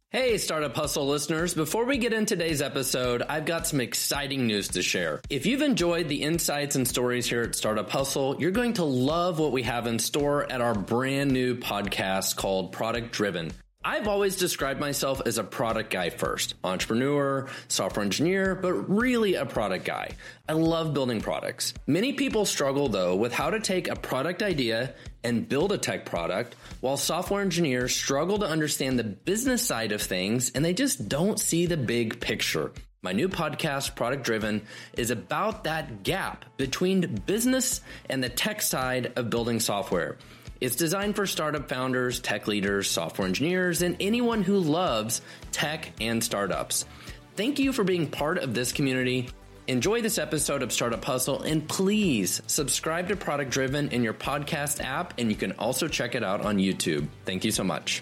Hey, Startup Hustle listeners. Before we get into today's episode, I've got some exciting news to share. If you've enjoyed the insights and stories here at Startup Hustle, you're going to love what we have in store at our brand new podcast called Product Driven. I've always described myself as a product guy first, entrepreneur, software engineer, but really a product guy. I love building products. Many people struggle though with how to take a product idea and build a tech product, while software engineers struggle to understand the business side of things and they just don't see the big picture. My new podcast, Product Driven, is about that gap between business and the tech side of building software. It's designed for startup founders, tech leaders, software engineers, and anyone who loves tech and startups. Thank you for being part of this community. Enjoy this episode of Startup Hustle, and please subscribe to Product Driven in your podcast app, and you can also check it out on YouTube. Thank you so much.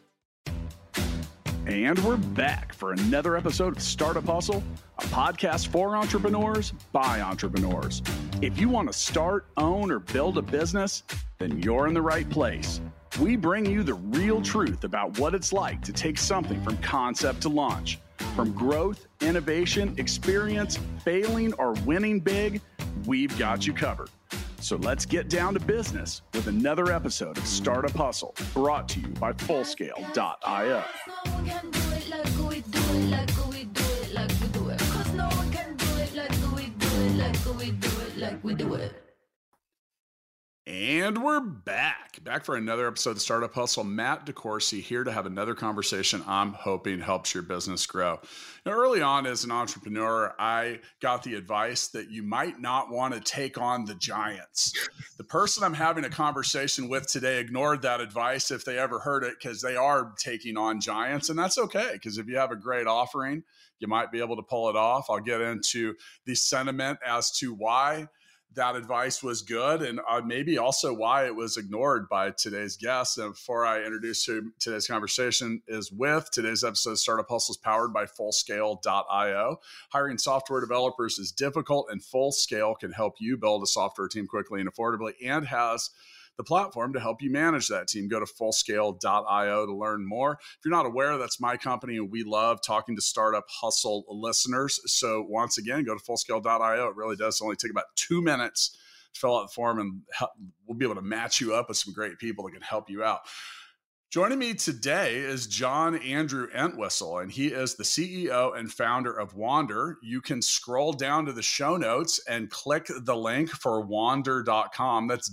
And we're back for another episode of Startup Hustle, a podcast for entrepreneurs by entrepreneurs. If you want to start, own, or build a business, then you're in the right place. We bring you the real truth about what it's like to take something from concept to launch. From growth, innovation, experience, failing, or winning big, we've got you covered. So let's get down to business with another episode of Startup Hustle, brought to you by Fullscale.io. And we're back for another episode of Startup Hustle. Matt DeCoursey here to have another conversation I'm hoping helps your business grow. Now, early on as an entrepreneur, I got the advice that you might not want to take on the giants. The person I'm having a conversation with today ignored that advice if they ever heard it, because they are taking on giants, and that's okay, because if you have a great offering, you might be able to pull it off. I'll get into the sentiment as to why that advice was good, and maybe also why it was ignored by today's guest. And before I introduce you, today's conversation is with today's episode of Startup Hustle is powered by Fullscale.io. Hiring software developers is difficult, and Fullscale can help you build a software team quickly and affordably, and has the platform to help you manage that team. Go to Fullscale.io to learn more. If you're not aware, that's my company, and we love talking to Startup Hustle listeners. So once again, go to Fullscale.io. It really does only take about 2 minutes to fill out the form, and we'll be able to match you up with some great people that can help you out. Joining me today is John Andrew Entwistle, and he is the CEO and founder of Wander. You can scroll down to the show notes and click the link for wander.com. That's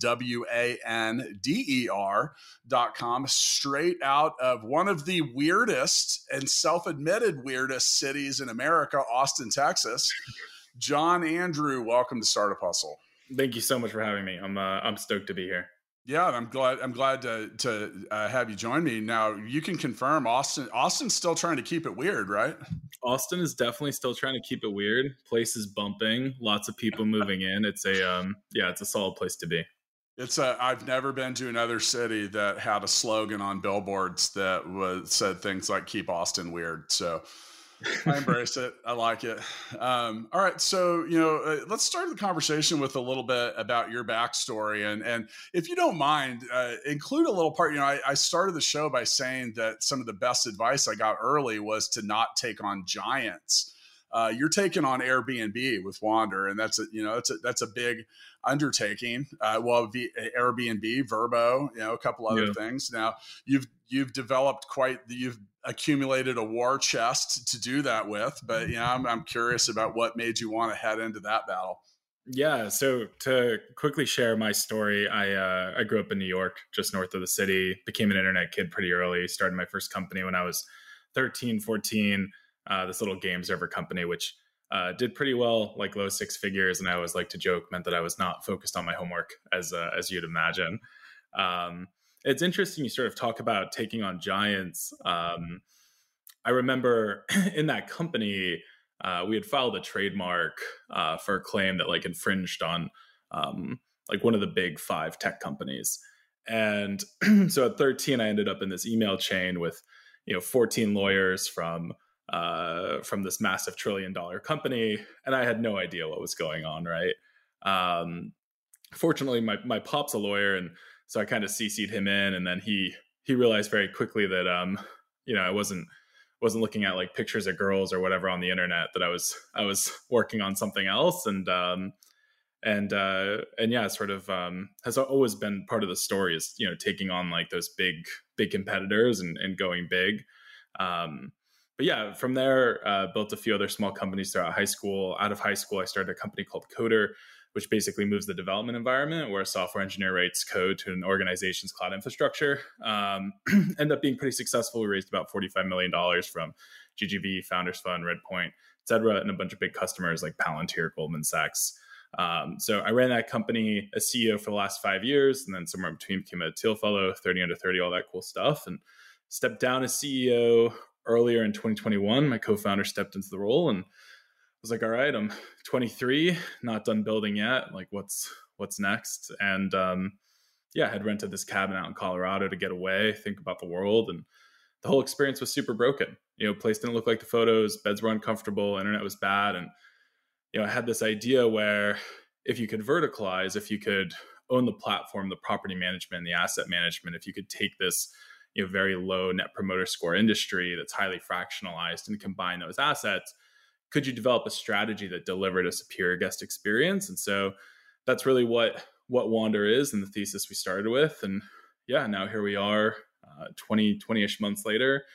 WANDER.com, straight out of one of the weirdest and self-admitted weirdest cities in America, Austin, Texas. John Andrew, welcome to Startup Hustle. Thank you so much for having me. I'm stoked to be here. Yeah, I'm glad to have you join me. Now, you can confirm Austin's still trying to keep it weird, right? Austin is definitely still trying to keep it weird. Place is bumping, lots of people moving in. It's a solid place to be. I've never been to another city that had a slogan on billboards that said things like "Keep Austin Weird." So I embrace it. I like it. All right. So, let's start the conversation with a little bit about your backstory. And if you don't mind, include a little part. I started the show by saying that some of the best advice I got early was to not take on giants. You're taking on Airbnb with Wander, and that's a big undertaking. Airbnb, Vrbo, a couple other things. Now you've developed you've accumulated a war chest to do that with, but I'm curious about what made you want to head into that battle. Yeah. So to quickly share my story, I grew up in New York, just north of the city, became an internet kid pretty early, started my first company when I was 13, 14, this little game server company, which did pretty well, like low six figures. And I always like to joke, meant that I was not focused on my homework as you'd imagine. It's interesting you sort of talk about taking on giants. I remember in that company, we had filed a trademark for a claim that like infringed on like one of the big 5 tech companies. And so at 13, I ended up in this email chain with 14 lawyers from this massive $1 trillion company, and I had no idea what was going on. Right. Fortunately, my pop's a lawyer, and so I kind of CC'd him in, and then he realized very quickly that I wasn't looking at like pictures of girls or whatever on the internet, that I was working on something else. And yeah, sort of has always been part of the story is, taking on like those big competitors and going big. But yeah, from there, built a few other small companies throughout high school. Out of high school, I started a company called Coder, which basically moves the development environment where a software engineer writes code to an organization's cloud infrastructure. Ended up being pretty successful. We raised about $45 million from GGV, Founders Fund, Redpoint, et cetera, and a bunch of big customers like Palantir, Goldman Sachs. So I ran that company as CEO for the last 5 years, and then somewhere in between became a Teal Fellow, 30 under 30, all that cool stuff, and stepped down as CEO earlier in 2021. My co-founder stepped into the role, and I was like, all right, I'm 23, not done building yet. Like, what's next? And yeah, I had rented this cabin out in Colorado to get away, think about the world, and the whole experience was super broken. Place didn't look like the photos, beds were uncomfortable, internet was bad, and I had this idea where if you could verticalize, if you could own the platform, the property management, and the asset management, if you could take this very low net promoter score industry that's highly fractionalized and combine those assets, could you develop a strategy that delivered a superior guest experience? And so that's really what Wander is and the thesis we started with. And yeah, now here we are 20-ish months later.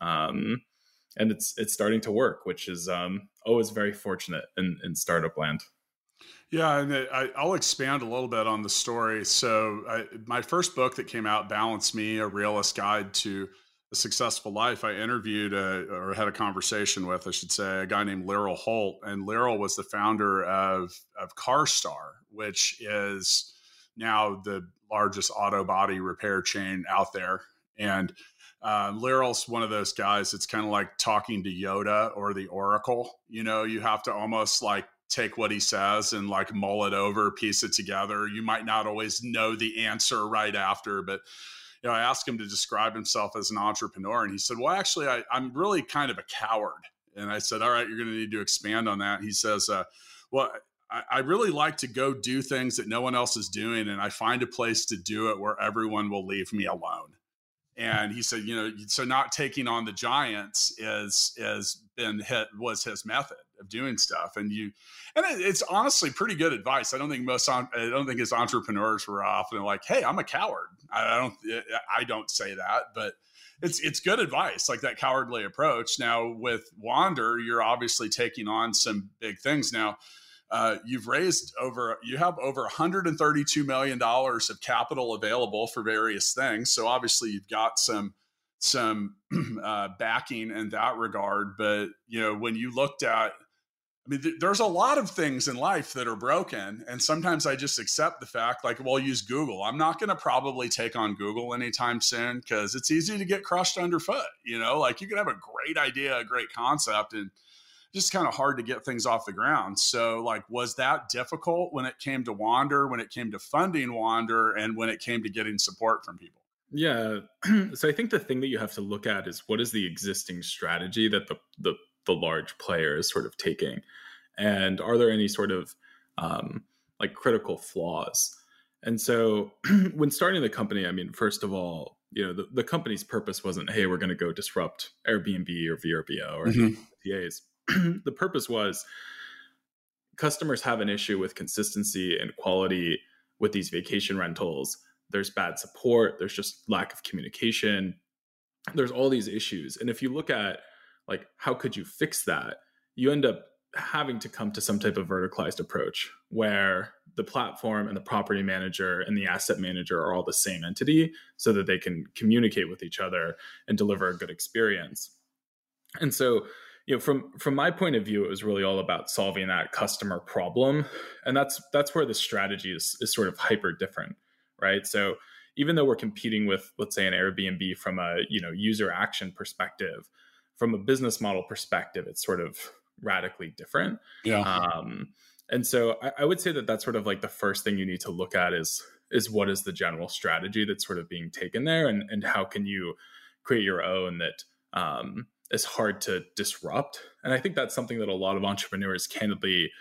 And it's starting to work, which is always very fortunate in startup land. Yeah, and I'll expand a little bit on the story. So my first book that came out, Balance Me, A Realist Guide to a Successful Life, I interviewed or had a conversation with, I should say, a guy named Laurel Holt. And Laurel was the founder of CarStar, which is now the largest auto body repair chain out there. And Laurel's one of those guys that's kind of like talking to Yoda or the Oracle. You have to almost like take what he says and like mull it over, piece it together. You might not always know the answer right after, but I asked him to describe himself as an entrepreneur, and he said, well, actually, I'm really kind of a coward. And I said, all right, you're going to need to expand on that. He says, well, I really like to go do things that no one else is doing, and I find a place to do it where everyone will leave me alone. And he said, so not taking on the giants was his method of doing stuff. And it's honestly pretty good advice. I don't think his entrepreneurs were often like, hey, I'm a coward. I don't say that, but it's good advice, like that cowardly approach. Now with Wander, you're obviously taking on some big things now. You have over $132 million of capital available for various things. So obviously you've got some backing in that regard. But, when you looked at, there's a lot of things in life that are broken. And sometimes I just accept the fact, like, well, use Google. I'm not going to probably take on Google anytime soon because it's easy to get crushed underfoot. Like you can have a great idea, a great concept, and just kind of hard to get things off the ground. So like, was that difficult when it came to Wander, when it came to funding Wander, and when it came to getting support from people? Yeah. So I think the thing that you have to look at is what is the existing strategy that the large player is sort of taking? And are there any sort of like critical flaws? And so when starting the company, first of all, the company's purpose wasn't, hey, we're going to go disrupt Airbnb or VRBO or TAs. The purpose was customers have an issue with consistency and quality with these vacation rentals. There's bad support. There's just lack of communication. There's all these issues. And if you look at like, how could you fix that? You end up having to come to some type of verticalized approach where the platform and the property manager and the asset manager are all the same entity so that they can communicate with each other and deliver a good experience. And so, from my point of view, it was really all about solving that customer problem. And that's where the strategy is sort of hyper different, right? So even though we're competing with, let's say, an Airbnb from a user action perspective, from a business model perspective, it's sort of radically different. Yeah. And so I would say that that's sort of like the first thing you need to look at is what is the general strategy that's sort of being taken there, and how can you create your own that is hard to disrupt. And I think that's something that a lot of entrepreneurs candidly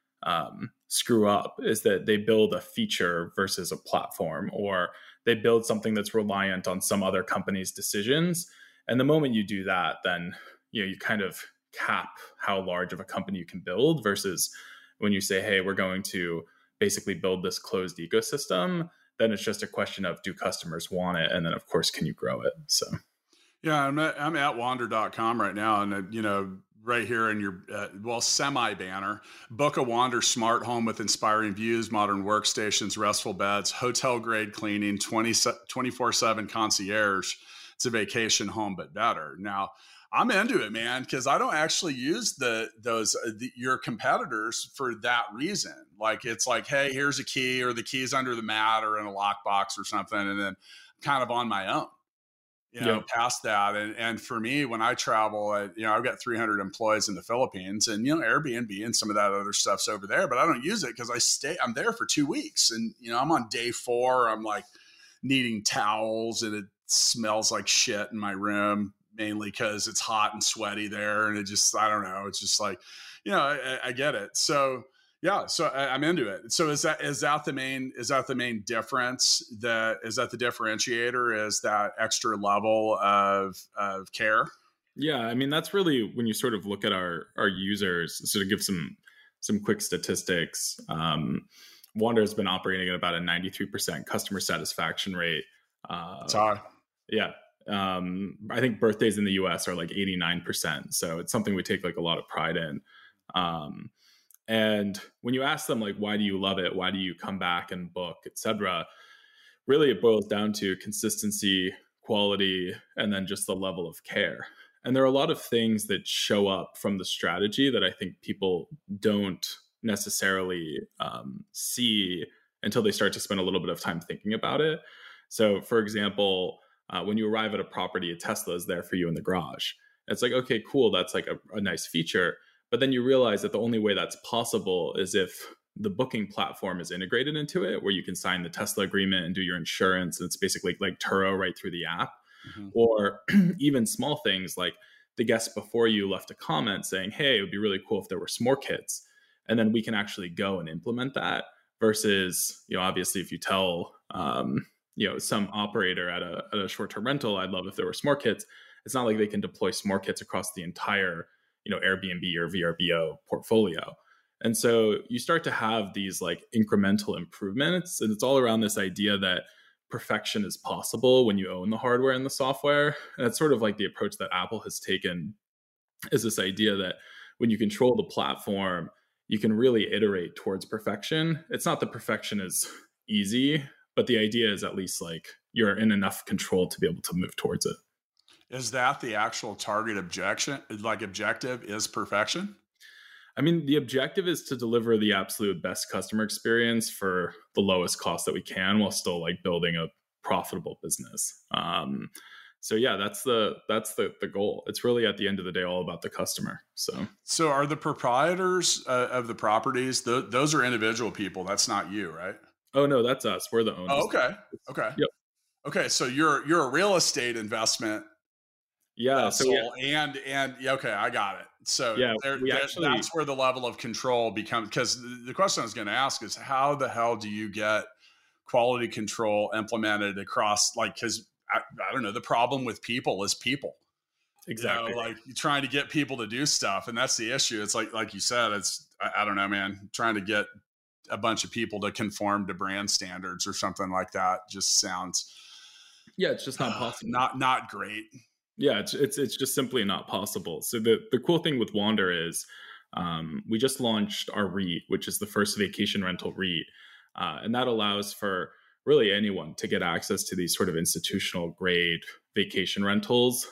screw up, is that they build a feature versus a platform, or they build something that's reliant on some other company's decisions. And the moment you do that, then you kind of cap how large of a company you can build versus when you say, hey, we're going to basically build this closed ecosystem, then it's just a question of, do customers want it? And then of course, can you grow it? So yeah, I'm at wander.com right now. And, right here in your, semi banner, book a Wander smart home with inspiring views, modern workstations, restful beds, hotel grade cleaning, 24/7 concierge. It's a vacation home, but better. Now, I'm into it, man, because I don't actually use your competitors for that reason. Like, it's like, hey, here's a key, or the key's under the mat or in a lockbox or something, and then I'm kind of on my own. Past that. And for me, when I travel, I've got 300 employees in the Philippines, and, Airbnb and some of that other stuff's over there, but I don't use it because I'm there for 2 weeks, and, I'm on day 4. I'm like needing towels, and it smells like shit in my room, mainly because it's hot and sweaty there. And I don't know. It's just like, I get it. So yeah, so I'm into it. So is that the main difference? Is that the differentiator? Is that extra level of care? Yeah, I mean, that's really when you sort of look at our users. Sort of give some quick statistics. Wander has been operating at about a 93% customer satisfaction rate. It's high. Yeah. I think birthdays in the US are like 89%. So it's something we take like a lot of pride in. And when you ask them, like, why do you love it? Why do you come back and book, et cetera? Really, it boils down to consistency, quality, and then just the level of care. And there are a lot of things that show up from the strategy that I think people don't necessarily see until they start to spend a little bit of time thinking about it. So, for example, when you arrive at a property, a Tesla is there for you in the garage. It's like, okay, cool. That's like a nice feature. But then you realize that the only way that's possible is if the booking platform is integrated into it, where you can sign the Tesla agreement and do your insurance. And it's basically like Turo right through the app. Mm-hmm. Or even small things like the guest before you left a comment saying, hey, it would be really cool if there were s'more kits. And then we can actually go and implement that versus, obviously if you tell, some operator at a short-term rental, I'd love if there were s'more kits. It's not like they can deploy s'more kits across the entire Airbnb or VRBO portfolio. And so you start to have these like incremental improvements, and it's all around this idea that perfection is possible when you own the hardware and the software. And it's sort of like the approach that Apple has taken, is this idea that when you control the platform, you can really iterate towards perfection. It's not that perfection is easy, but the idea is at least like you're in enough control to be able to move towards it. Is that the actual target objective is perfection? I mean, the objective is to deliver the absolute best customer experience for the lowest cost that we can while still like building a profitable business. So yeah, that's the goal. It's really at the end of the day all about the customer. So are the proprietors of the properties, those are individual people? That's not you, right? Oh no, that's us. We're the owners. Oh, okay. Yep. Okay, so you're a real estate investment. Yeah. Okay, I got it. So yeah, that's where the level of control becomes, because the question I was going to ask is, how the hell do you get quality control implemented across, like, because I don't know, the problem with people is people. Exactly. Like you're trying to get people to do stuff, and that's the issue. It's like you said, it's, I don't know, man, trying to get a bunch of people to conform to brand standards or something like that just sounds, it's just not possible. Not great. Yeah, it's just simply not possible. So the cool thing with Wander is we just launched our REIT, which is the first vacation rental REIT. And that allows for really anyone to get access to these sort of institutional grade vacation rentals.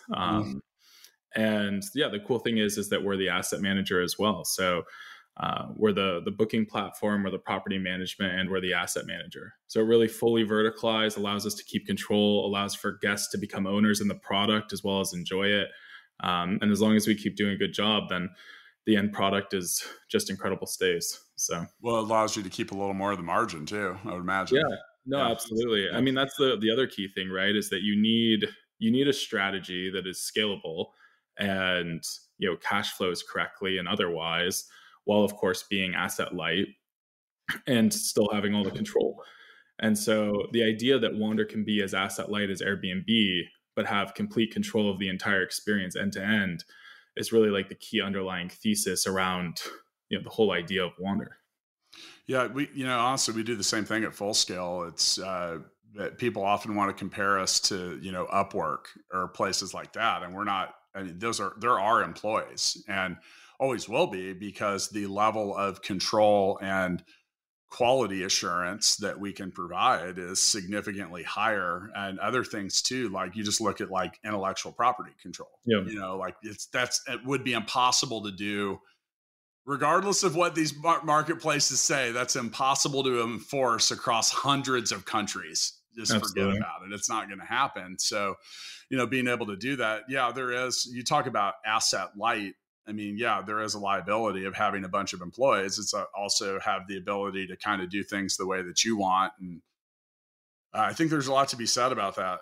And yeah, the cool thing is that we're the asset manager as well. So we're the booking platform, we're the property management, and we're the asset manager. So it really fully verticalized, allows us to keep control, allows for guests to become owners in the product as well as enjoy it. And as long as we keep doing a good job, then the end product is just incredible stays. So, well, it allows you to keep a little more of the margin too, I would imagine. Yeah, no, absolutely. I mean, that's the other key thing, right? Is that you need a strategy that is scalable and, cash flows correctly and otherwise, while of course being asset light and still having all the control. And so the idea that Wander can be as asset light as Airbnb, but have complete control of the entire experience end to end, is really like the key underlying thesis around, the whole idea of Wander. Yeah, honestly, we do the same thing at Full Scale. It's that people often want to compare us to, Upwork or places like that. And we're not, I mean, there are employees and always will be, because the level of control and quality assurance that we can provide is significantly higher, and other things too. Like, you just look at like intellectual property control, like it would be impossible to do regardless of what these marketplaces say. That's impossible to enforce across hundreds of countries. Just Absolutely. Forget about it. It's not going to happen. So, being able to do that. Yeah, you talk about asset light. I mean, yeah, there is a liability of having a bunch of employees. It's also have the ability to kind of do things the way that you want. And I think there's a lot to be said about that.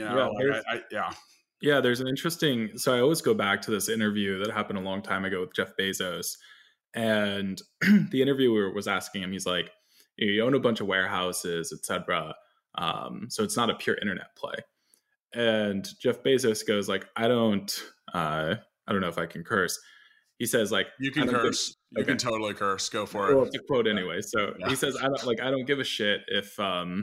Yeah, there's an interesting, so I always go back to this interview that happened a long time ago with Jeff Bezos. And the interviewer was asking him, he's like, you own a bunch of warehouses, et cetera. So it's not a pure internet play. And Jeff Bezos goes like, I don't know if I can curse. He says like, you can curse. You can totally curse. Go for it. Well, it's a quote anyway. So he says, I don't give a shit if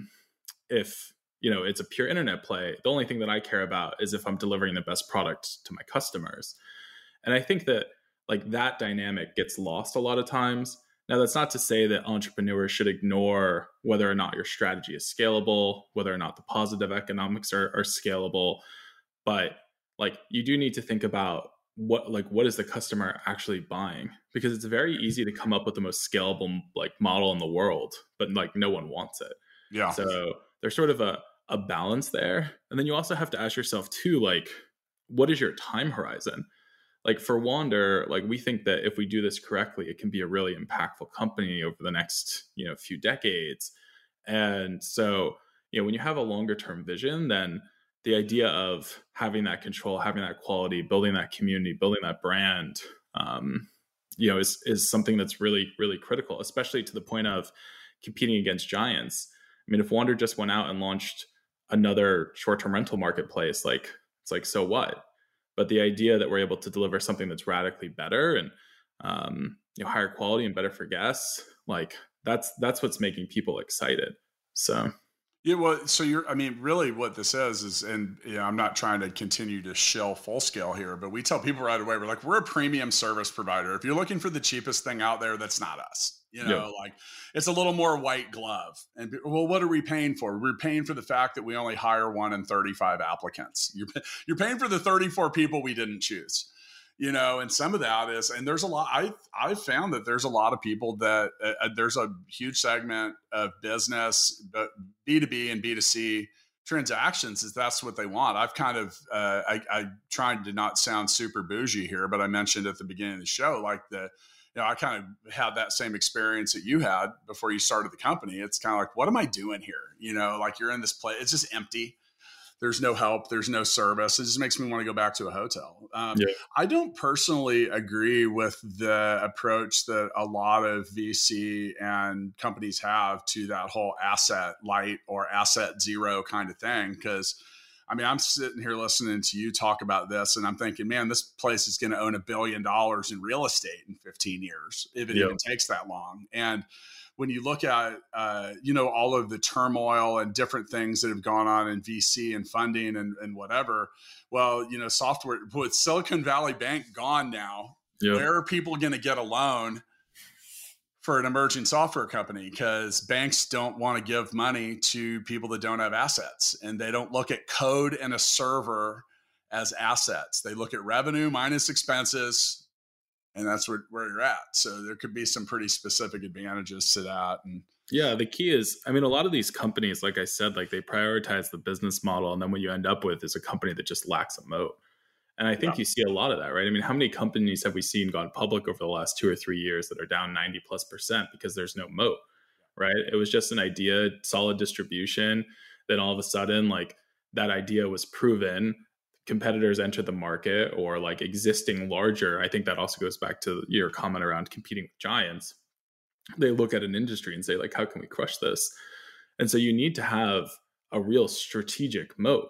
it's a pure internet play. The only thing that I care about is if I'm delivering the best product to my customers. And I think that like that dynamic gets lost a lot of times. Now, that's not to say that entrepreneurs should ignore whether or not your strategy is scalable, whether or not the positive economics are scalable, but like you do need to think about what is the customer actually buying, because it's very easy to come up with the most scalable like model in the world, but like no one wants it. Yeah. So there's sort of a balance there. And then you also have to ask yourself too, like, what is your time horizon? Like for Wander, like we think that if we do this correctly, it can be a really impactful company over the next, few decades. And so, when you have a longer term vision, then the idea of having that control, having that quality, building that community, building that brand, is something that's really, really critical, especially to the point of competing against giants. I mean, if Wander just went out and launched another short-term rental marketplace, like it's like, so what? But the idea that we're able to deliver something that's radically better and higher quality and better for guests, like that's what's making people excited. So yeah, well, so really what this is, and I'm not trying to continue to shill Full Scale here, but we tell people right away, we're a premium service provider. If you're looking for the cheapest thing out there, that's not us. Like it's a little more white glove. And well, what are we paying for? We're paying for the fact that we only hire 1 in 35 applicants. You're paying for the 34 people we didn't choose. And some of that is, and there's a lot, I've found that there's a lot of people that there's a huge segment of business, but B2B and B2C transactions is that's what they want. I've kind of, I tried to not sound super bougie here, but I mentioned at the beginning of the show, like I kind of had that same experience that you had before you started the company. It's kind of like, what am I doing here? Like you're in this place, it's just empty. There's no help. There's no service. It just makes me want to go back to a hotel. I don't personally agree with the approach that a lot of VC and companies have to that whole asset light or asset zero kind of thing. Because, I'm sitting here listening to you talk about this, and I'm thinking, man, this place is going to own $1 billion in real estate in 15 years, if it even takes that long. And when you look at, all of the turmoil and different things that have gone on in VC and funding and whatever, well, software with Silicon Valley Bank gone now, where are people going to get a loan for an emerging software company? Because banks don't want to give money to people that don't have assets, and they don't look at code and a server as assets. They look at revenue minus expenses, and that's where you're at. So there could be some pretty specific advantages to that. And yeah, the key is, a lot of these companies, like I said, like they prioritize the business model. And then what you end up with is a company that just lacks a moat. And I think you see a lot of that, right? How many companies have we seen gone public over the last 2 or 3 years that are down 90+% because there's no moat, right? It was just an idea, solid distribution. Then all of a sudden, like that idea was proven. Competitors enter the market, or like existing larger. I think that also goes back to your comment around competing with giants. They look at an industry and say, like, how can we crush this? And so you need to have a real strategic moat.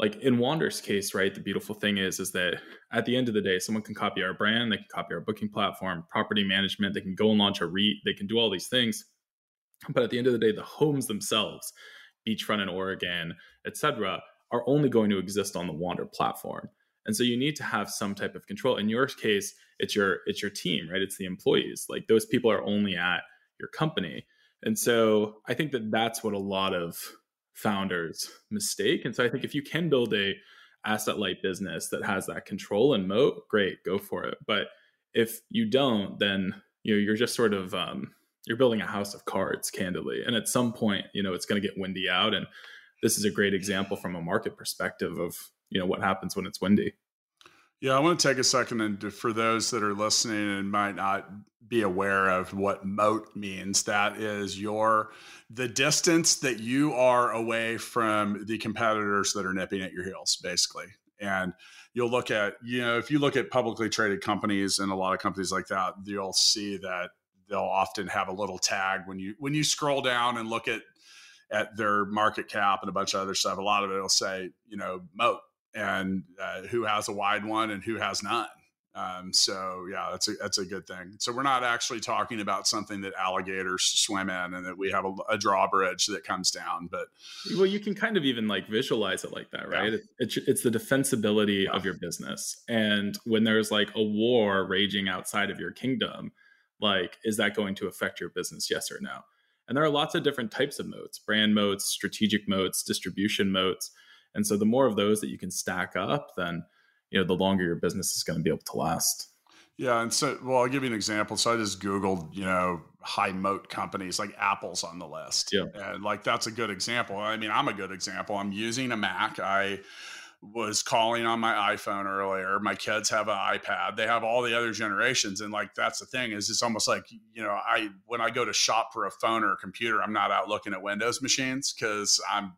like in Wander's case, right, the beautiful thing is that at the end of the day, someone can copy our brand, they can copy our booking platform, property management, they can go and launch a REIT, they can do all these things. But at the end of the day, the homes themselves, beachfront in Oregon, etc., are only going to exist on the Wander platform. And so you need to have some type of control. In your case, it's your team, right? It's the employees. Like those people are only at your company. And so I think that that's what a lot of founders mistake. And so I think if you can build a asset light business that has that control and moat, great, go for it. But if you don't, then you're just sort of you're building a house of cards, candidly. And at some point, it's going to get windy out. And this is a great example from a market perspective of what happens when it's windy. Yeah, I want to take a second and for those that are listening and might not be aware of what moat means, that is the distance that you are away from the competitors that are nipping at your heels, basically. And you'll look at, if you look at publicly traded companies and a lot of companies like that, you'll see that they'll often have a little tag when you scroll down and look at their market cap and a bunch of other stuff. A lot of it will say, moat, and who has a wide one and who has none. So yeah, that's a good thing. So we're not actually talking about something that alligators swim in and that we have a drawbridge that comes down, but well, you can kind of even like visualize it like that, right? Yeah. It's the defensibility of your business. And when there's like a war raging outside of your kingdom, like, is that going to affect your business? Yes or no? And there are lots of different types of moats: brand moats, strategic moats, distribution moats. And so the more of those that you can stack up, then, the longer your business is going to be able to last. Yeah. And so, I'll give you an example. So I just Googled, high moat companies, like Apple's on the list. Yeah. And like, that's a good example. I mean, I'm a good example. I'm using a Mac. I was calling on my iPhone earlier. My kids have an iPad. They have all the other generations. And like, that's the thing is it's almost like, when I go to shop for a phone or a computer, I'm not out looking at Windows machines because I'm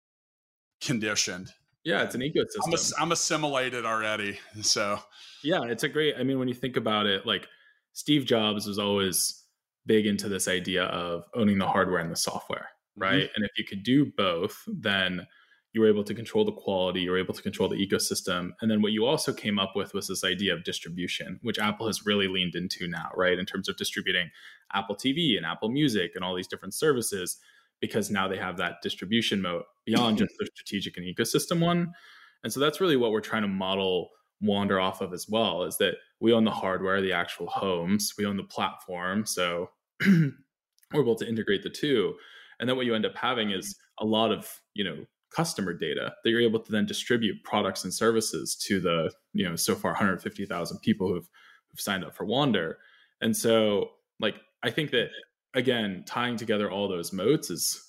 conditioned. Yeah, it's an ecosystem. I'm assimilated already. So yeah, it's when you think about it, like Steve Jobs was always big into this idea of owning the hardware and the software, right? Mm-hmm. And if you could do both, then you were able to control the quality, you were able to control the ecosystem. And then what you also came up with was this idea of distribution, which Apple has really leaned into now, right? In terms of distributing Apple TV and Apple Music and all these different services, because now they have that distribution moat beyond just their strategic and ecosystem one. And so that's really what we're trying to model Wander off of as well, is that we own the hardware, the actual homes, we own the platform. So we're able to integrate the two. And then what you end up having is a lot of, customer data that you're able to then distribute products and services to the, so far 150,000 people who've signed up for Wander. And so like, I think that, again, tying together all those moats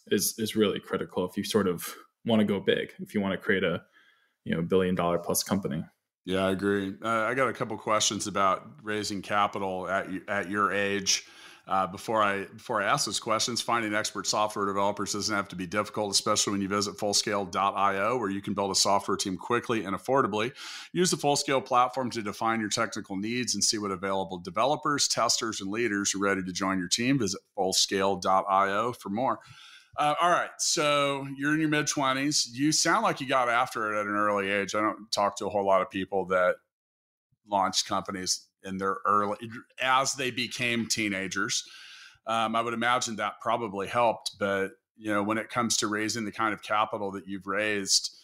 is really critical if you sort of want to go big, if you want to create a $1 billion plus company. Yeah, I agree. I got a couple questions about raising capital at your age. Before I ask those questions, finding expert software developers doesn't have to be difficult, especially when you visit Fullscale.io, where you can build a software team quickly and affordably. Use the Fullscale platform to define your technical needs and see what available developers, testers, and leaders are ready to join your team. Visit Fullscale.io for more. All right, so you're in your mid-20s. You sound like you got after it at an early age. I don't talk to a whole lot of people that launched companies in their as they became teenagers. I would imagine that probably helped, but when it comes to raising the kind of capital that you've raised,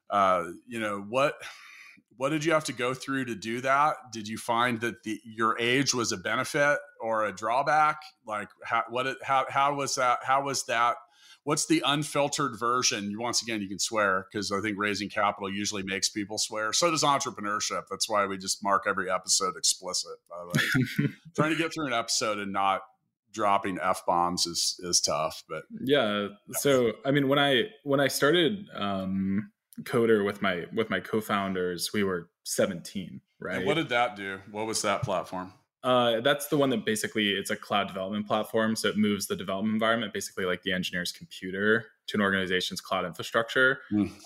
what did you have to go through to do that? Did you find that your age was a benefit or a drawback? Like how was that? How was that? What's the unfiltered version? Once again, you can swear because I think raising capital usually makes people swear. So does entrepreneurship. That's why we just mark every episode explicit, by the way. Trying to get through an episode and not dropping F-bombs is tough. But yeah. So when I started Coder with my co-founders, we were 17, right? And what did that do? What was that platform? That's the one that basically it's a cloud development platform. So it moves the development environment, basically like the engineer's computer, to an organization's cloud infrastructure.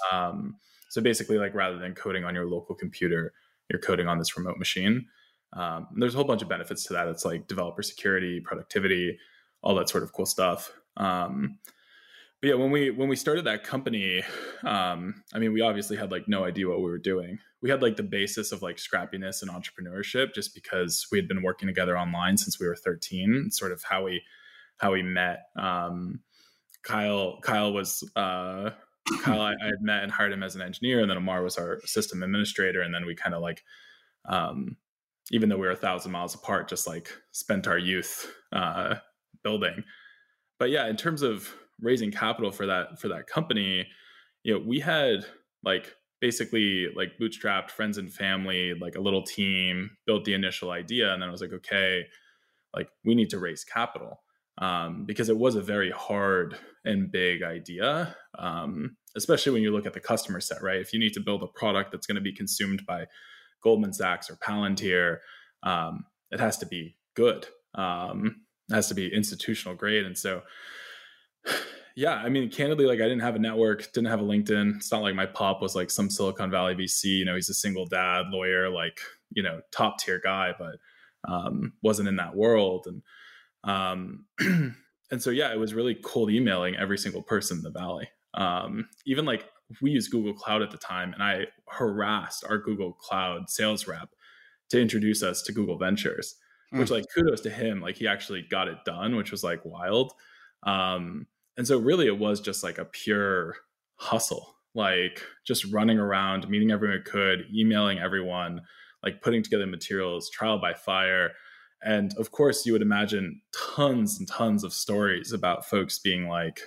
So basically like rather than coding on your local computer, you're coding on this remote machine. There's a whole bunch of benefits to that. It's like developer security, productivity, all that sort of cool stuff. But yeah, when we started that company, we obviously had like no idea what we were doing. We had like the basis of like scrappiness and entrepreneurship, just because we had been working together online since we were 13. It's sort of how we met. Kyle was Kyle. I had met and hired him as an engineer, and then Amar was our system administrator. And then we kind of like, even though we were 1,000 miles apart, just like spent our youth building. But yeah, in terms of raising capital for that company, we had like basically like bootstrapped friends and family, like a little team, built the initial idea, and then I was like, okay, like we need to raise capital, because it was a very hard and big idea, especially when you look at the customer set, right? If you need to build a product that's going to be consumed by Goldman Sachs or Palantir, it has to be good. It has to be institutional grade, and so. Yeah, candidly, like I didn't have a network, didn't have a LinkedIn. It's not like my pop was like some Silicon Valley VC. He's a single dad, lawyer, like, top tier guy, but wasn't in that world. And and so, yeah, it was really cold emailing every single person in the Valley. Even like we used Google Cloud at the time, and I harassed our Google Cloud sales rep to introduce us to Google Ventures, which like kudos to him. Like he actually got it done, which was like wild. And so really it was just like a pure hustle, like just running around, meeting everyone we could, emailing everyone, like putting together materials, trial by fire. And of course you would imagine tons and tons of stories about folks being like,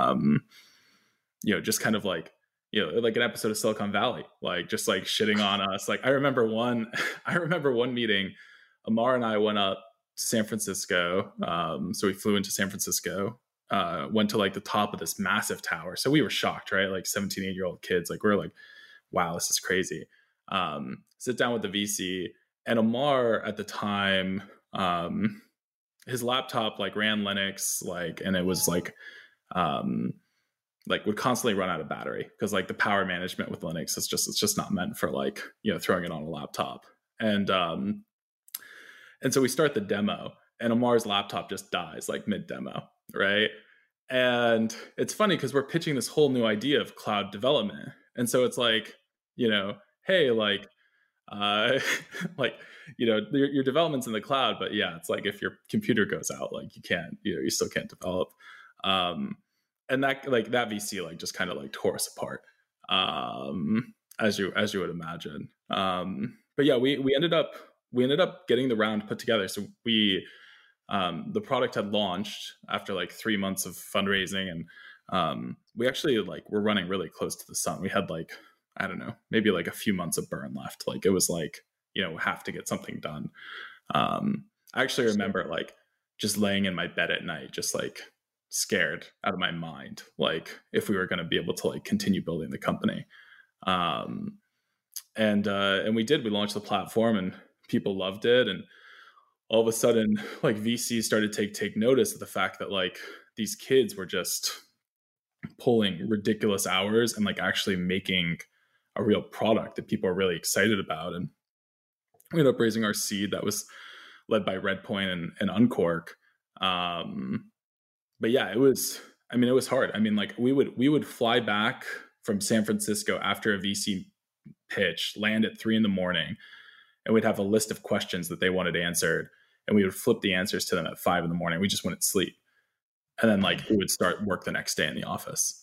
just kind of like, like an episode of Silicon Valley, like just like shitting on us. Like I remember one meeting, Amar and I went up to San Francisco. So we flew into San Francisco, went to like the top of this massive tower. So we were shocked, right? Like 17, 8-year-old kids. Like we're like, wow, this is crazy. Sit down with the VC, and Amar at the time, his laptop like ran Linux, like, and it was like would constantly run out of battery because like the power management with Linux is it's just not meant for like, throwing it on a laptop. And so we start the demo, and Amar's laptop just dies like mid demo. Right. And it's funny because we're pitching this whole new idea of cloud development. And so it's like, hey, like, your development's in the cloud, but yeah, it's like if your computer goes out, like you can't, you still can't develop. And that like that VC like just kind of like tore us apart, as you would imagine. But yeah, we ended up getting the round put together. So the product had launched after like 3 months of fundraising, and we actually like were running really close to the sun. We had like, I don't know, maybe like a few months of burn left. Like it was like, have to get something done. I actually remember like just laying in my bed at night, just like scared out of my mind, like if we were going to be able to like continue building the company. And we did. We launched the platform, and people loved it, and all of a sudden, like VCs started to take notice of the fact that like these kids were just pulling ridiculous hours and like actually making a real product that people are really excited about. And we ended up raising our seed that was led by Redpoint and Uncork. But yeah, it was hard. Like we would fly back from San Francisco after a VC pitch, land at 3 a.m, and we'd have a list of questions that they wanted answered. And we would flip the answers to them at 5 a.m. We just wouldn't sleep. And then like we would start work the next day in the office.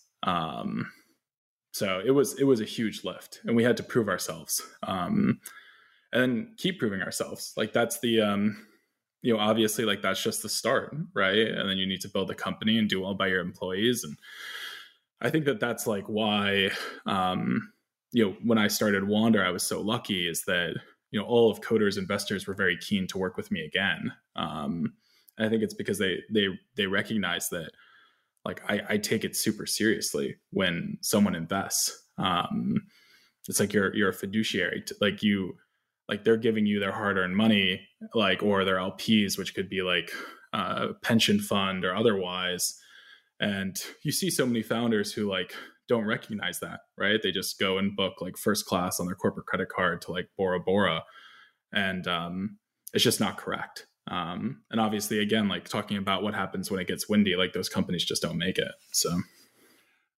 So it was a huge lift, and we had to prove ourselves, and keep proving ourselves. Like that's the, obviously like that's just the start, right? And then you need to build a company and do well by your employees. And I think that that's like why, when I started Wander, I was so lucky is that, all of Coder's investors were very keen to work with me again. And I think it's because they recognize that like I take it super seriously when someone invests. It's like you're a fiduciary to, like they're giving you their hard-earned money, like, or their LPs, which could be like a pension fund or otherwise. And you see so many founders who like don't recognize that, right? They just go and book like first class on their corporate credit card to like Bora Bora. And it's just not correct. And obviously, again, like talking about what happens when it gets windy, like those companies just don't make it. So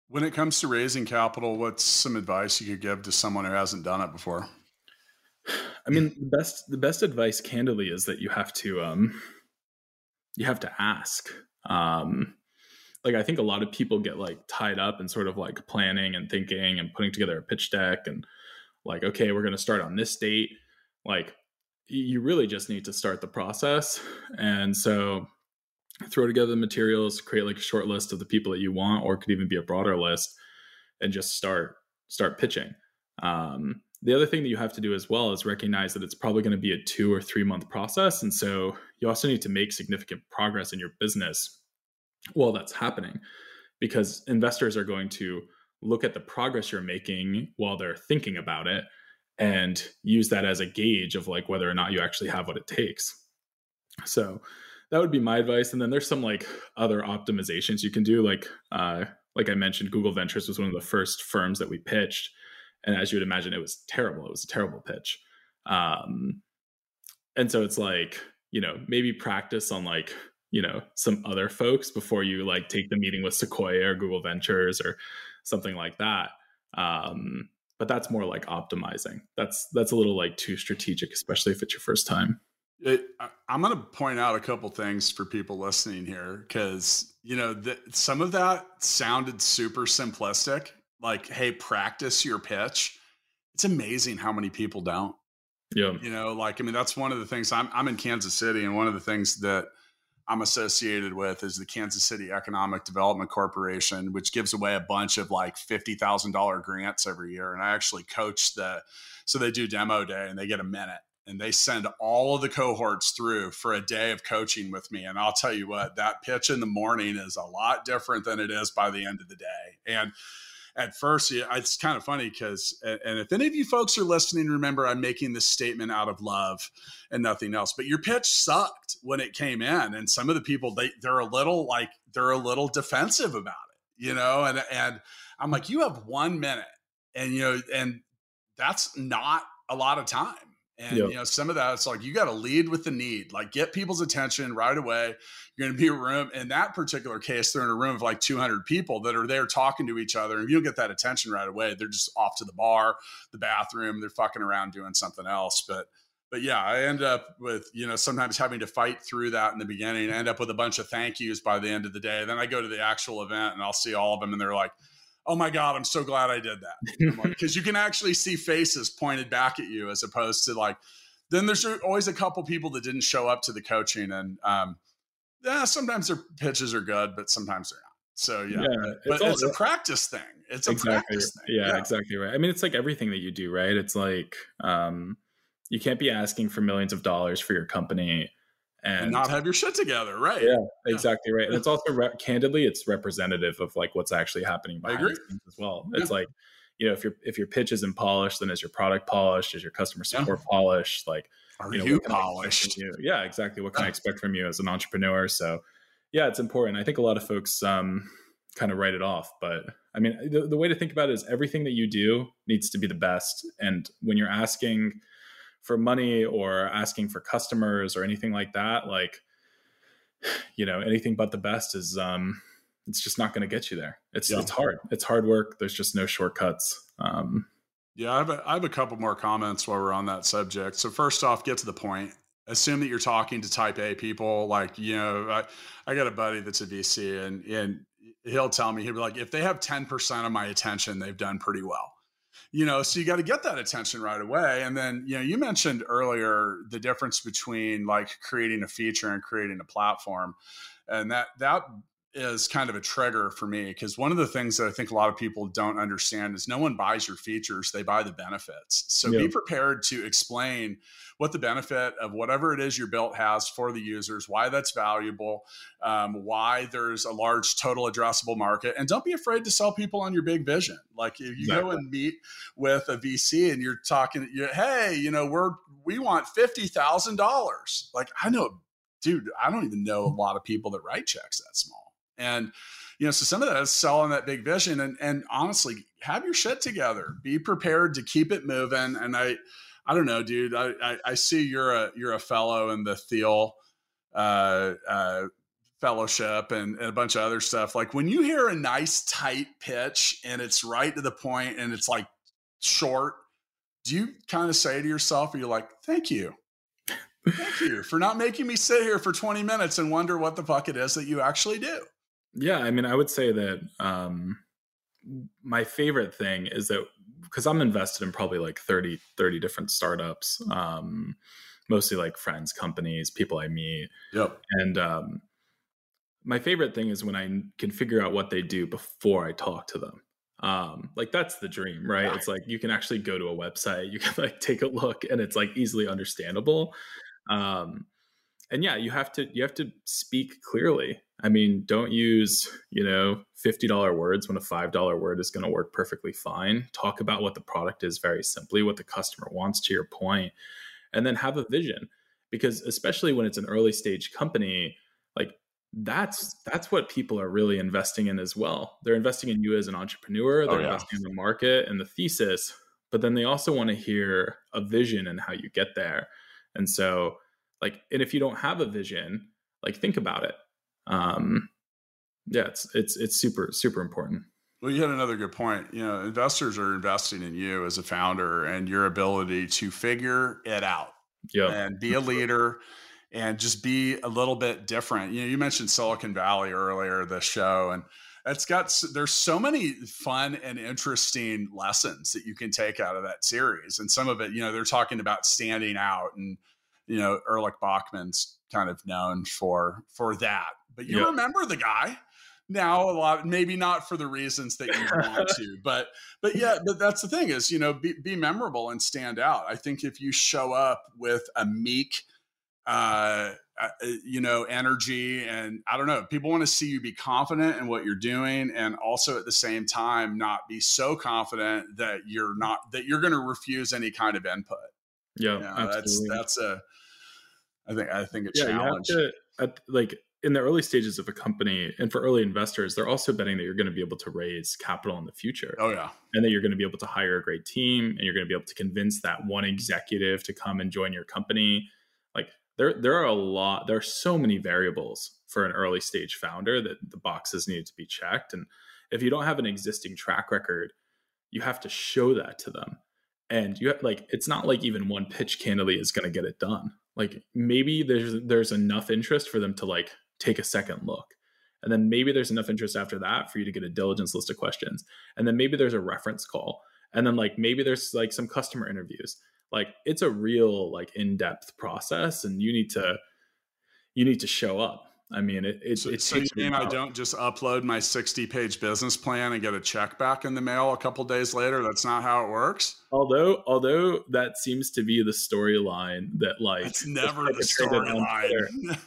When it comes to raising capital, what's some advice you could give to someone who hasn't done it before? I mean, the best advice, candidly, is that you have to ask. Like, I think a lot of people get like tied up in sort of like planning and thinking and putting together a pitch deck and like, okay, we're going to start on this date. Like, you really just need to start the process. And so throw together the materials, create like a short list of the people that you want, or it could even be a broader list, and just start pitching. The other thing that you have to do as well is recognize that it's probably going to be a 2 or 3 month process. And so you also need to make significant progress in your business while that's happening, because investors are going to look at the progress you're making while they're thinking about it and use that as a gauge of like whether or not you actually have what it takes. So that would be my advice. And then there's some like other optimizations you can do. Like I mentioned, Google Ventures was one of the first firms that we pitched. And as you would imagine, it was terrible. It was a terrible pitch. And so it's like, maybe practice on like, some other folks before you like take the meeting with Sequoia or Google Ventures or something like that. But that's more like optimizing. That's a little like too strategic, especially if it's your first time. I'm going to point out a couple things for people listening here, because, some of that sounded super simplistic. Like, hey, practice your pitch. It's amazing how many people don't. Yeah. That's one of the things. I'm in Kansas City, and one of the things that I'm associated with is the Kansas City Economic Development Corporation, which gives away a bunch of like $50,000 grants every year. And I actually coach so they do demo day and they get a minute. And they send all of the cohorts through for a day of coaching with me. And I'll tell you what, that pitch in the morning is a lot different than it is by the end of the day. And at first, it's kind of funny because, and if any of you folks are listening, remember I'm making this statement out of love and nothing else, but your pitch sucked when it came in. And some of the people, they're a little defensive about it, and I'm like, you have 1 minute, and, and that's not a lot of time. And, some of that, it's like, you got to lead with the need, like get people's attention right away. You're going to be a room. In that particular case, they're in a room of like 200 people that are there talking to each other. And if you don't get that attention right away, they're just off to the bar, the bathroom, they're fucking around doing something else. But yeah, I end up with, sometimes having to fight through that in the beginning, end up with a bunch of thank yous by the end of the day. Then I go to the actual event and I'll see all of them and they're like, oh my God, I'm so glad I did that. Because you can actually see faces pointed back at you, as opposed to like, then there's always a couple people that didn't show up to the coaching. And sometimes their pitches are good, but sometimes they're not. So but it's a practice thing. It's a practice thing. Yeah, exactly right. I mean, it's like everything that you do, right? It's like, you can't be asking for millions of dollars for your company and not have your shit together. Right. Yeah, exactly right. And it's also candidly, it's representative of like what's actually happening behind the scenes as well. It's like, if your pitch isn't polished, then is your product polished? Is your customer support polished? Like, are you polished? Yeah, exactly. What can I expect from you as an entrepreneur? So yeah, it's important. I think a lot of folks kind of write it off, but I mean, the way to think about it is everything that you do needs to be the best. And when you're asking for money or asking for customers or anything like that, like, anything but the best is, it's just not going to get you there. It's hard. It's hard work. There's just no shortcuts. I have a couple more comments while we're on that subject. So first off, get to the point. Assume that you're talking to type A people. Like, I got a buddy that's a VC and he'll tell me, he'll be like, if they have 10% of my attention, they've done pretty well. So you got to get that attention right away. And then, you mentioned earlier the difference between like creating a feature and creating a platform. And that is kind of a trigger for me, because one of the things that I think a lot of people don't understand is no one buys your features, they buy the benefits. So be prepared to explain what the benefit of whatever it is your built has for the users, why that's valuable, why there's a large total addressable market. And don't be afraid to sell people on your big vision. Like if you go and meet with a VC and you're talking, hey, we want $50,000. Like I don't even know a lot of people that write checks that small. And, so some of that is selling that big vision and honestly, have your shit together, be prepared to keep it moving. And I don't know, dude, I see you're a fellow in the Thiel Fellowship and a bunch of other stuff. Like when you hear a nice tight pitch and it's right to the point and it's like short, do you kind of say to yourself, or you're like, thank you for not making me sit here for 20 minutes and wonder what the fuck it is that you actually do? Yeah. I mean, I would say that my favorite thing is that, because I'm invested in probably like 30 different startups, mostly like friends, companies, people I meet. Yep. And my favorite thing is when I can figure out what they do before I talk to them. Like that's the dream, right? It's like you can actually go to a website, you can like take a look, and it's like easily understandable. And yeah, you have to speak clearly. I mean, don't use, $50 words when a $5 word is going to work perfectly fine. Talk about what the product is very simply, what the customer wants, to your point, and then have a vision. Because especially when it's an early stage company, like that's what people are really investing in as well. They're investing in you as an entrepreneur. They're investing in the market and the thesis, but then they also want to hear a vision and how you get there. And so like, and if you don't have a vision, like think about it. It's super, super important. Well, you had another good point. Investors are investing in you as a founder and your ability to figure it out and be a leader and just be a little bit different. You mentioned Silicon Valley earlier this show, and there's so many fun and interesting lessons that you can take out of that series. And some of it, they're talking about standing out, and Erlich Bachman's kind of known for that. But you remember the guy now a lot, maybe not for the reasons that you want to, but that's the thing is, be memorable and stand out. I think if you show up with a meek, energy, and I don't know, people want to see you be confident in what you're doing, and also at the same time not be so confident that you're going to refuse any kind of input. Absolutely. I think a challenge. You have to, like in the early stages of a company, and for early investors, they're also betting that you're going to be able to raise capital in the future. Oh yeah. And that you're going to be able to hire a great team, and you're going to be able to convince that one executive to come and join your company. Like there are so many variables for an early stage founder that the boxes need to be checked. And if you don't have an existing track record, you have to show that to them. And it's not like even one pitch candidly is going to get it done. Like maybe there's enough interest for them to like take a second look. And then maybe there's enough interest after that for you to get a diligence list of questions. And then maybe there's a reference call. And then like maybe there's like some customer interviews. Like it's a real like in-depth process, and you need to show up. I mean, So you mean I don't just upload my 60-page business plan and get a check back in the mail a couple days later? That's not how it works. Although that seems to be the storyline that like it's never the storyline.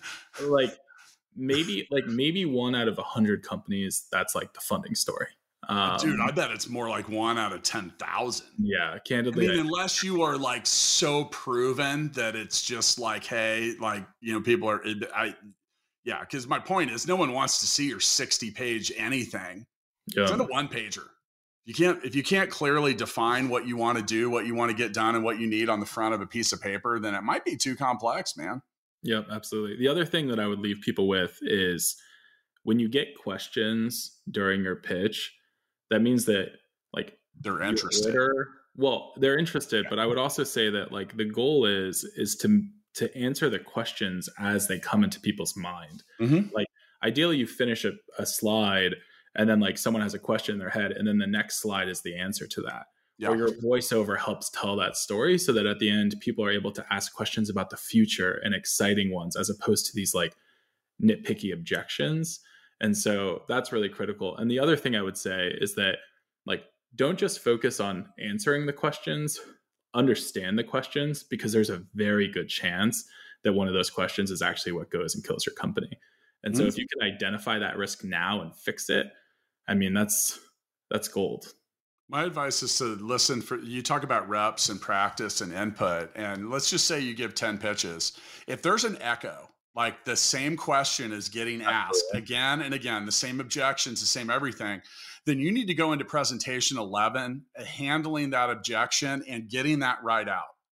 maybe 1 out of 100 companies, that's like the funding story. Dude, I bet it's more like 1 out of 10,000. Yeah, candidly. I mean, unless you are like so proven that it's just like, hey, like, people are, because my point is no one wants to see your 60-page anything. Send a one-pager. If you can't clearly define what you want to do, what you want to get done, and what you need on the front of a piece of paper, then it might be too complex, man. Yep, absolutely. The other thing that I would leave people with is when you get questions during your pitch, that means that like they're interested. They're interested, but I would also say that like the goal is to answer the questions as they come into people's mind. Mm-hmm. Like ideally you finish a slide and then like someone has a question in their head, and then the next slide is the answer to that. Or your voiceover helps tell that story so that at the end people are able to ask questions about the future and exciting ones, as opposed to these like nitpicky objections. And so that's really critical. And the other thing I would say is that like, don't just focus on answering the questions, understand the questions, because there's a very good chance that one of those questions is actually what goes and kills your company. And so if you can identify that risk now and fix it, I mean, that's gold. My advice is to listen you talk about reps and practice and input, and let's just say you give 10 pitches. If there's an echo, like the same question is getting asked again and again, the same objections, the same everything, then you need to go into presentation 11, handling that objection and getting that right out.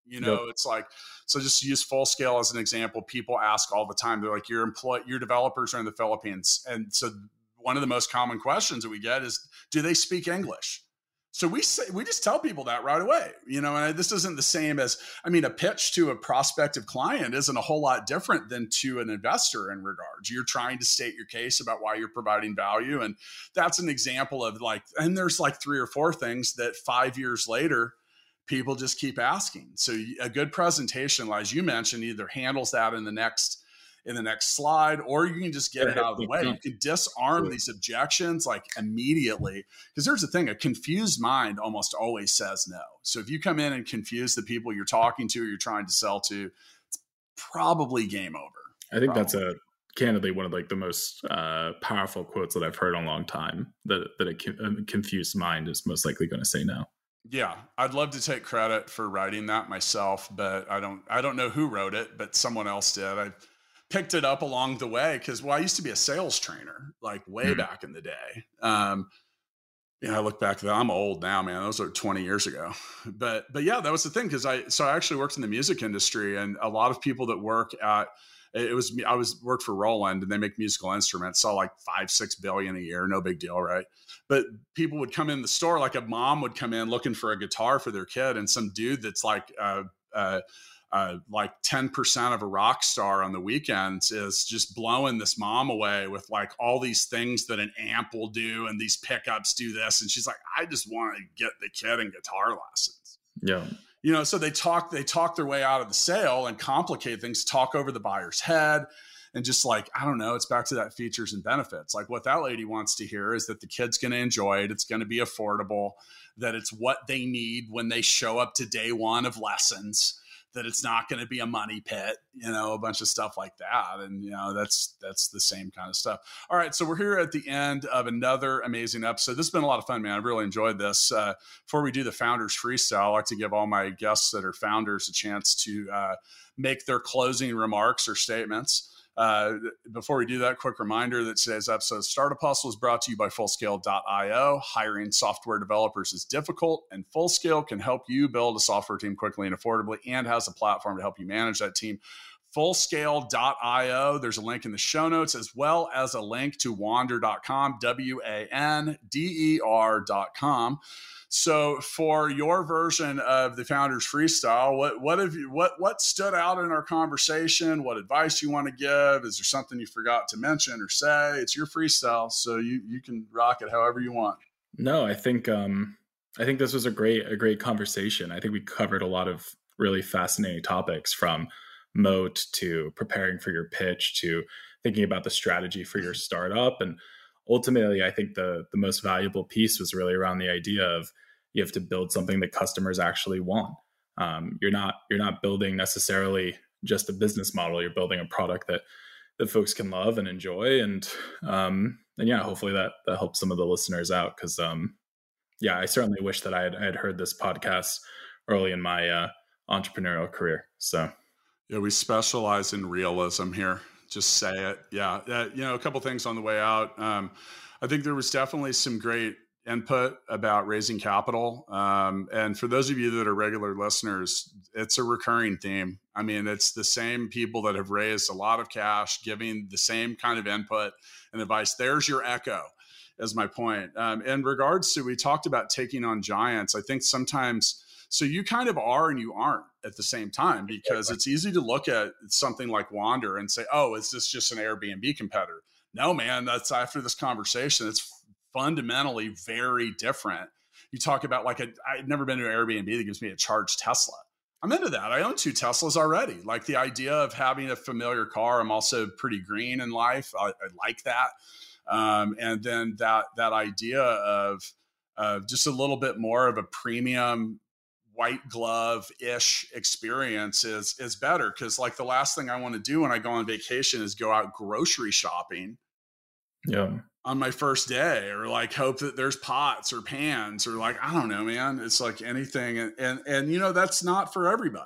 It's like, so just to use Full Scale as an example, people ask all the time, they're like, your developers are in the Philippines. And so one of the most common questions that we get is, do they speak English? So we just tell people that right away, and this isn't the same as, a pitch to a prospective client isn't a whole lot different than to an investor in regards. You're trying to state your case about why you're providing value. And that's an example of and there's 3 or 4 things that 5 years later, people just keep asking. So a good presentation, as you mentioned, either handles that in the next slide, or you can just get it out of the way. You can disarm these objections immediately. Because there's the thing, a confused mind almost always says no. So if you come in and confuse the people you're talking to or you're trying to sell to, it's probably game over. I think that's candidly one of the most powerful quotes that I've heard in a long time, that a confused mind is most likely going to say no. Yeah, I'd love to take credit for writing that myself, but I don't know who wrote it, but someone else did. I picked it up along the way because, I used to be a sales trainer way back in the day. I look back at that. I'm old now, man. Those are 20 years ago. But yeah, that was the thing, because I actually worked in the music industry, and a lot of people that work at worked for Roland, and they make musical instruments, saw $5-6 billion a year, no big deal, right? But people would come in the store, a mom would come in looking for a guitar for their kid, and some dude that's 10% of a rock star on the weekends is just blowing this mom away with all these things that an amp will do, and these pickups do this, and she's like, I just want to get the kid in guitar lessons. Yeah. So they talk their way out of the sale and complicate things, talk over the buyer's head, and just I don't know, it's back to that features and benefits. What that lady wants to hear is that the kid's going to enjoy it. It's going to be affordable, that it's what they need when they show up to day one of lessons, that it's not going to be a money pit, a bunch of stuff like that. And, that's the same kind of stuff. All right. So we're here at the end of another amazing episode. This has been a lot of fun, man. I've really enjoyed this. Before we do the Founders Freestyle, I like to give all my guests that are founders a chance to make their closing remarks or statements. Before we do that, quick reminder that today's episode of Startup Hustle is brought to you by Fullscale.io. Hiring software developers is difficult, and Fullscale can help you build a software team quickly and affordably, and has a platform to help you manage that team. Fullscale.io. There's a link in the show notes, as well as a link to wander.com, WANDER.com. So for your version of the Founders Freestyle, what stood out in our conversation? What advice you want to give? Is there something you forgot to mention or say? It's your freestyle, so you can rock it however you want. No, I think this was a great conversation. I think we covered a lot of really fascinating topics, from moat to preparing for your pitch to thinking about the strategy for your startup. And ultimately, I think the most valuable piece was really around the idea of, you have to build something that customers actually want. You're not building necessarily just a business model. You're building a product that folks can love and enjoy. And yeah, hopefully that helps some of the listeners out. Because I certainly wish that I had heard this podcast early in my entrepreneurial career. So yeah, we specialize in realism here. Just say it. Yeah. A couple things on the way out. I think there was definitely some great input about raising capital. And for those of you that are regular listeners, it's a recurring theme. It's the same people that have raised a lot of cash, giving the same kind of input and advice. There's your echo, is my point. In regards to, we talked about taking on giants. I think sometimes, so you kind of are and you aren't at the same time, because it's easy to look at something like Wander and say, oh, is this just an Airbnb competitor? No, man, that's after this conversation. It's fundamentally very different. You talk about I've never been to an Airbnb that gives me a charged Tesla. I'm into that. I own 2 Teslas already. The idea of having a familiar car. I'm also pretty green in life. I like that. And then that idea of just a little bit more of a premium white glove-ish experience is better. Because the last thing I want to do when I go on vacation is go out grocery shopping. Yeah. On my first day, or hope that there's pots or pans, or I don't know, man. It's anything. And that's not for everybody,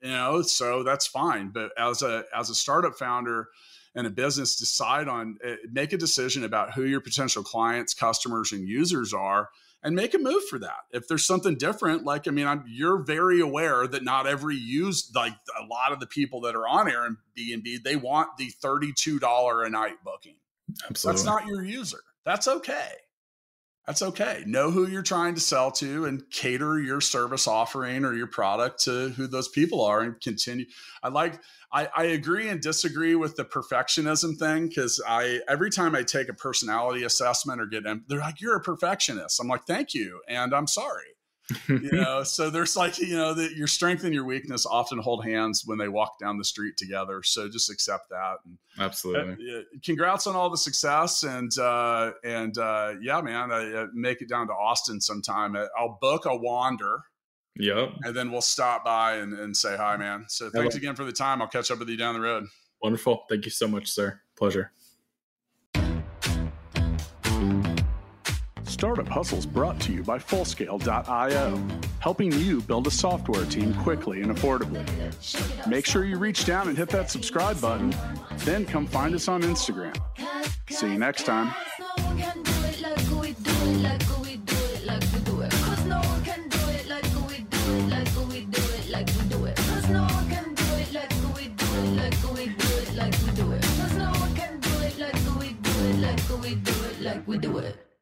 so that's fine. But as a startup founder and a business, make a decision about who your potential clients, customers, and users are, and make a move for that. If there's something different, like, I mean, you're very aware that not every like a lot of the people that are on Airbnb, they want the $32 a night booking. Absolutely. That's not your user. That's okay. That's okay. Know who you're trying to sell to and cater your service offering or your product to who those people are and continue. I agree and disagree with the perfectionism thing, because every time I take a personality assessment or they're like, you're a perfectionist. I'm like, thank you. And I'm sorry. So there's like, that your strength and your weakness often hold hands when they walk down the street together. So just accept that. And absolutely. Congrats on all the success. And yeah, man, I make it down to Austin sometime. I'll book a wander. Yep. And then we'll stop by and say hi, man. So thanks again for the time. I'll catch up with you down the road. Wonderful. Thank you so much, sir. Pleasure. Startup Hustles brought to you by Fullscale.io, helping you build a software team quickly and affordably. Make sure you reach down and hit that subscribe button, then come find us on Instagram. See you next time. We do it.